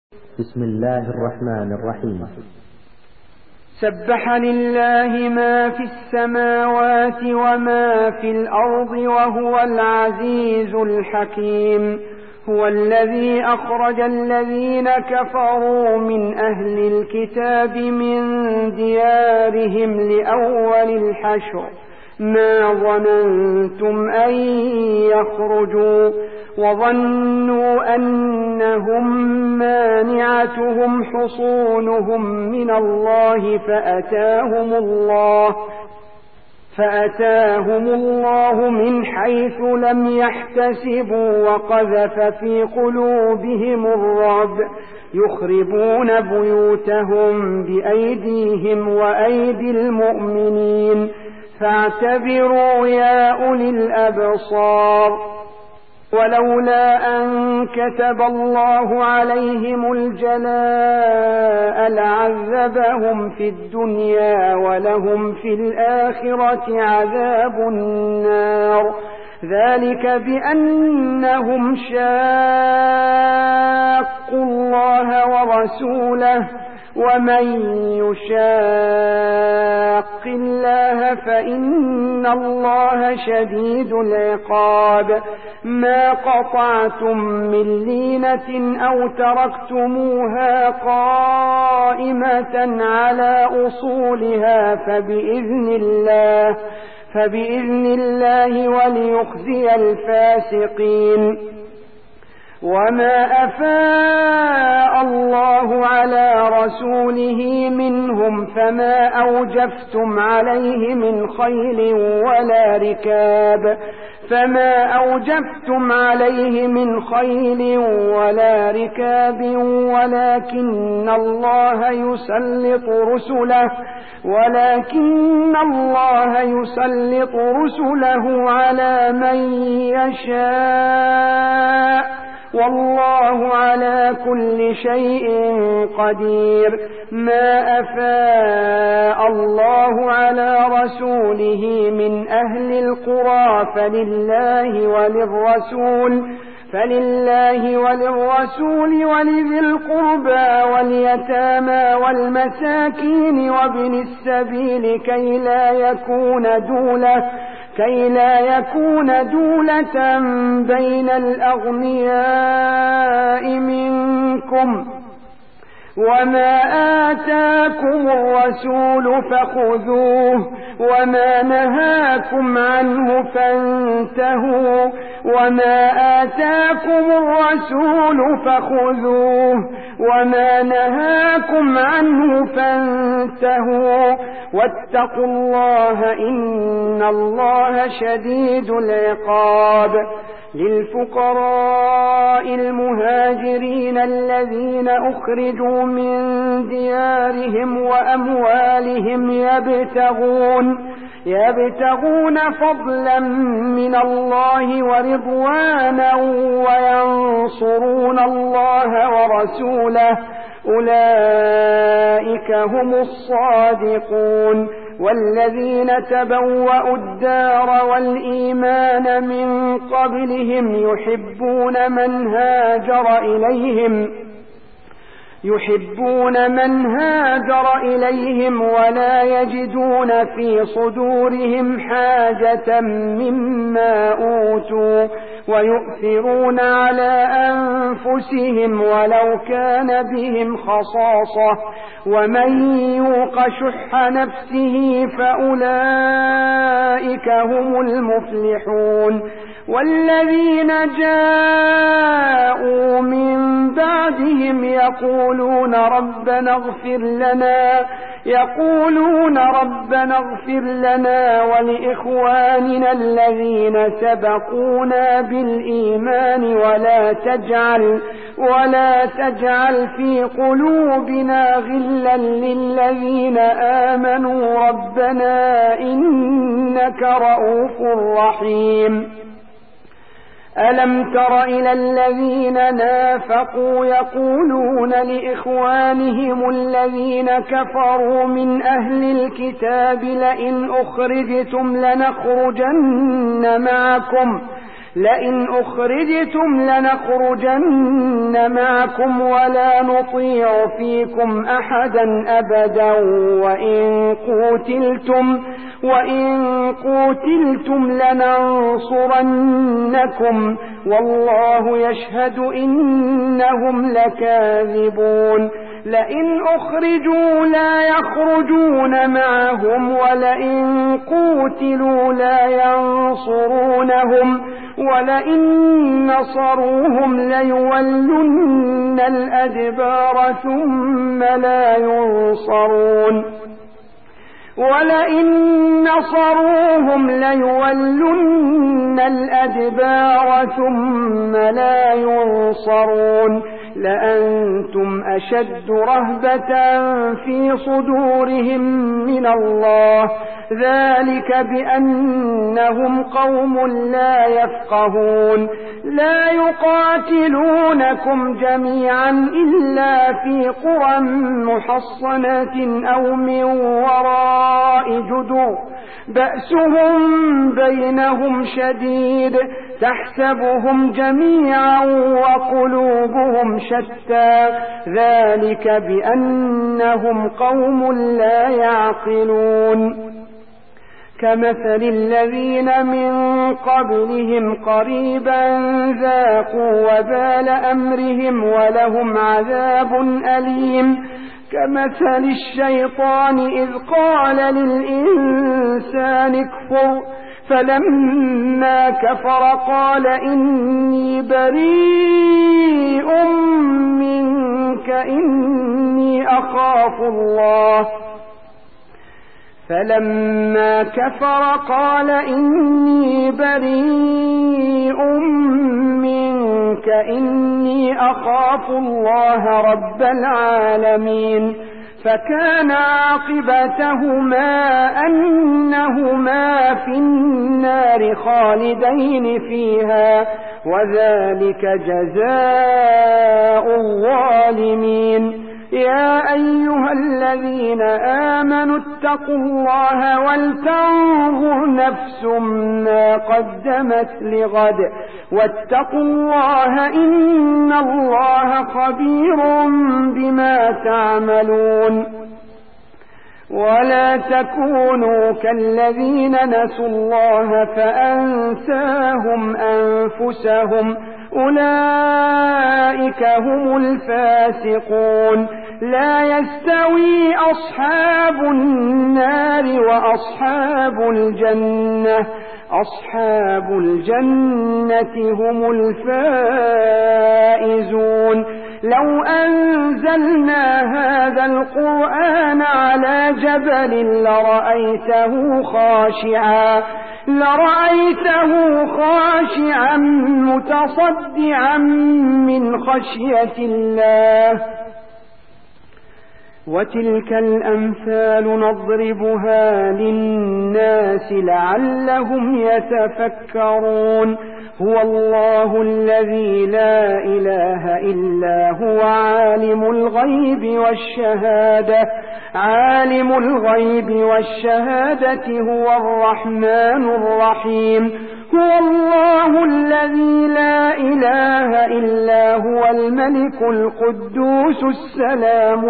بسم الله الرحمن الرحيم. سبح لله ما في السماوات وما في الأرض وهو العزيز الحكيم. هو الذي أخرج الذين كفروا من أهل الكتاب من ديارهم لأول الحشر ما ظننتم أن يخرجوا وظنوا أنهم مانعتهم حصونهم من الله فأتاهم الله من حيث لم يحتسبوا وقذف في قلوبهم الرعب يخربون بيوتهم بأيديهم وأيدي المؤمنين فاعتبروا يا أولي الأبصار. ولولا أن كتب الله عليهم الجلاء لعذبهم في الدنيا ولهم في الآخرة عذاب النار ذلك بأنهم شاقوا الله ورسوله ومن يشاق الله فإن الله شديد العقاب. ما قطعتم من لينة أو تركتموها قائمة على أصولها فبإذن الله وليخزي الفاسقين. وما أفاء الله على رسوله منهم فما أوجفتم عليه من خيل ولا ركاب ولكن الله يسلط رسله على من يشاء والله على كل شيء قدير. ما أفاء الله على رسوله من أهل القرى فلله وللرسول ولذي القربى واليتامى والمساكين وابن السبيل كي لا يكون دولة بين الأغنياء منكم. وما آتاكم الرسول فخذوه وما نهاكم عنه فانتهوا واتقوا الله إن الله شديد العقاب. للفقراء المهاجرين الذين أخرجوا من ديارهم وأموالهم يبتغون فضلا من الله ورضوانا وينصرون الله ورسوله أولئك هم الصادقون. والذين تبوأوا الدار والإيمان من قبلهم يحبون من هاجر إليهم ولا يجدون في صدورهم حاجة مما أوتوا ويؤثرون على أنفسهم ولو كان بهم خصاصة ومن يوق شح نفسه فأولئك هم المفلحون. والذين جاءوا من بعدهم يقولون ربنا اغفر لنا ولإخواننا الذين سبقونا بالإيمان ولا تجعل في قلوبنا غلا للذين آمنوا ربنا إنك رؤوف رحيم. ألم تر إلى الذين نافقوا يقولون لإخوانهم الذين كفروا من أهل الكتاب لئن أخرجتم لنخرجن معكم لئن أخرجتم لنخرجن معكم ولا نطيع فيكم أحدا أبدا وإن قوتلتم لننصرنكم والله يشهد إنهم لكاذبون لئن أخرجوا لا يخرجون معهم ولئن قوتلوا لا ينصرونهم ولئن نصروهم ليولن الأدبار ثم لا ينصرون لأنتم أشد رهبة في صدورهم من الله ذلك بأنهم قوم لا يفقهون لا يقاتلونكم جميعا إلا في قرى محصنة أو من وراء جدر بأسهم بينهم شديد تحسبهم جميعا وقلوبهم شتى ذلك بأنهم قوم لا يعقلون كمثل الذين من قبلهم قريبا ذاقوا وبال أمرهم ولهم عذاب أليم كمثل الشيطان إذ قال للإنسان اكفر فلما كفر قال إني بريء منك إني أخاف الله فلما كفر قال إني بريء منك إني أخاف الله رب العالمين فكان عاقبتهما أنهما في النار خالدين فيها وذلك جزاء الظالمين يا أيها الذين آمنوا اتقوا الله ولتنظر نفس ما قدمت لغد واتقوا الله إن الله خبير بما تعملون ولا تكونوا كالذين نسوا الله فأنساهم أنفسهم أولئك هم الفاسقون لا يستوي أصحاب النار وأصحاب الجنة أصحاب الجنة هم الفائزون لو أنزلنا هذا القرآن على جبل لرأيته خاشعا متصدعا من خشية الله وتلك الأمثال نضربها للناس لعلهم يتفكرون هو الله الذي لا إله إلا هو عالم الغيب والشهادة هو الرحمن الرحيم هو الله الذي لا إله إلا هو الملك القدوس السلام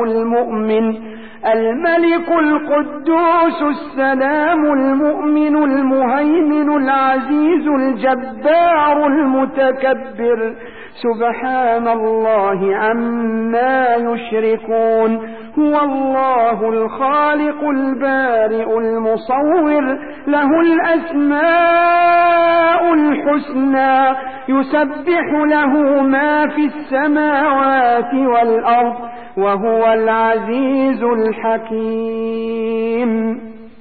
المؤمن المهيمن العزيز الجبار المتكبر سبحان الله عما يشركون هو الله الخالق البارئ المصور له الأسماء الحسنى يسبح له ما في السماوات والأرض وهو العزيز الحكيم